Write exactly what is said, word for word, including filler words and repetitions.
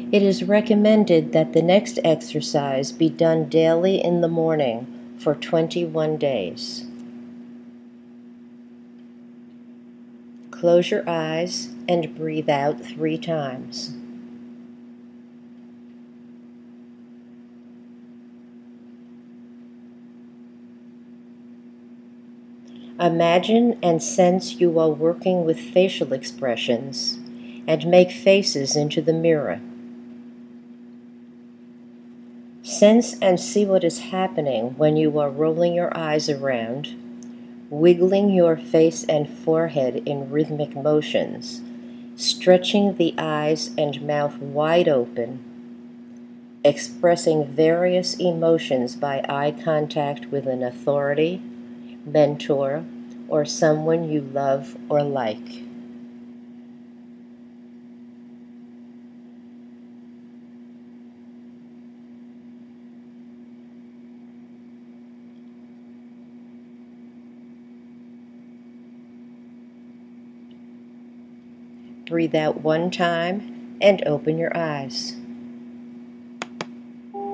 It is recommended that the next exercise be done daily in the morning for twenty-one days. Close your eyes and breathe out three times. Imagine and sense you are working with facial expressions, and make faces into the mirror. Sense and see what is happening when you are rolling your eyes around, wiggling your face and forehead in rhythmic motions, stretching the eyes and mouth wide open, expressing various emotions by eye contact with an authority, mentor, or someone you love or like. Breathe out one time and open your eyes.